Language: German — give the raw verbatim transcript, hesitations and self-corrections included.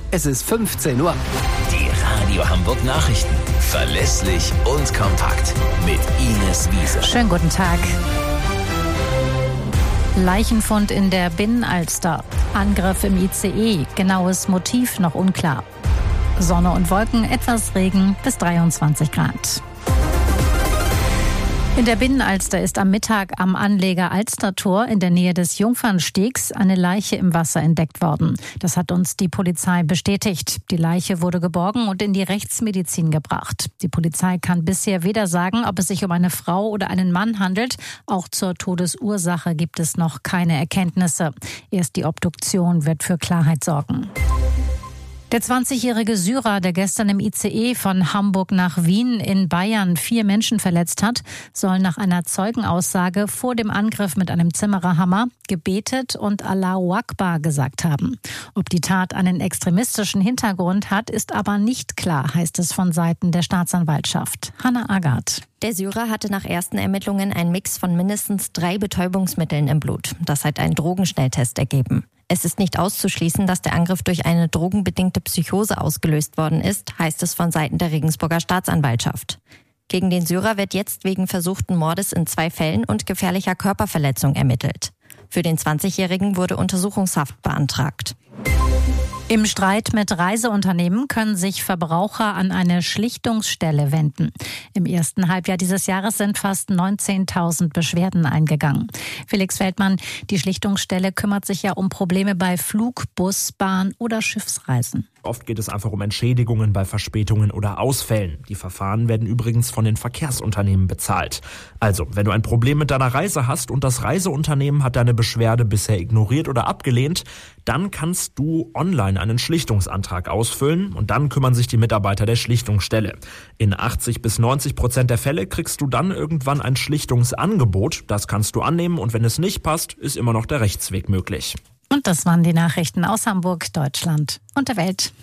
Es ist fünfzehn Uhr. Die Radio Hamburg Nachrichten. Verlässlich und kompakt. Mit Ines Wiese. Schönen guten Tag. Leichenfund in der Binnenalster. Angriff im I C E. Genaues Motiv noch unklar. Sonne und Wolken, etwas Regen bis dreiundzwanzig Grad. In der Binnenalster ist am Mittag am Anleger Alstertor in der Nähe des Jungfernstegs eine Leiche im Wasser entdeckt worden. Das hat uns die Polizei bestätigt. Die Leiche wurde geborgen und in die Rechtsmedizin gebracht. Die Polizei kann bisher weder sagen, ob es sich um eine Frau oder einen Mann handelt. Auch zur Todesursache gibt es noch keine Erkenntnisse. Erst die Obduktion wird für Klarheit sorgen. Der zwanzigjährige Syrer, der gestern im I C E von Hamburg nach Wien in Bayern vier Menschen verletzt hat, soll nach einer Zeugenaussage vor dem Angriff mit einem Zimmererhammer gebetet und Allahu Akbar gesagt haben. Ob die Tat einen extremistischen Hintergrund hat, ist aber nicht klar, heißt es von Seiten der Staatsanwaltschaft. Hanna Agard. Der Syrer hatte nach ersten Ermittlungen einen Mix von mindestens drei Betäubungsmitteln im Blut. Das hat ein Drogenschnelltest ergeben. Es ist nicht auszuschließen, dass der Angriff durch eine drogenbedingte Psychose ausgelöst worden ist, heißt es von Seiten der Regensburger Staatsanwaltschaft. Gegen den Syrer wird jetzt wegen versuchten Mordes in zwei Fällen und gefährlicher Körperverletzung ermittelt. Für den zwanzigjährigen wurde Untersuchungshaft beantragt. Im Streit mit Reiseunternehmen können sich Verbraucher an eine Schlichtungsstelle wenden. Im ersten Halbjahr dieses Jahres sind fast neunzehntausend Beschwerden eingegangen. Felix Feldmann, die Schlichtungsstelle kümmert sich ja um Probleme bei Flug-, Bus-, Bahn- oder Schiffsreisen. Oft geht es einfach um Entschädigungen bei Verspätungen oder Ausfällen. Die Verfahren werden übrigens von den Verkehrsunternehmen bezahlt. Also, wenn du ein Problem mit deiner Reise hast und das Reiseunternehmen hat deine Beschwerde bisher ignoriert oder abgelehnt, dann kannst du online einen Schlichtungsantrag ausfüllen und dann kümmern sich die Mitarbeiter der Schlichtungsstelle. In achtzig bis neunzig Prozent der Fälle kriegst du dann irgendwann ein Schlichtungsangebot. Das kannst du annehmen und wenn es nicht passt, ist immer noch der Rechtsweg möglich. Und das waren die Nachrichten aus Hamburg, Deutschland und der Welt.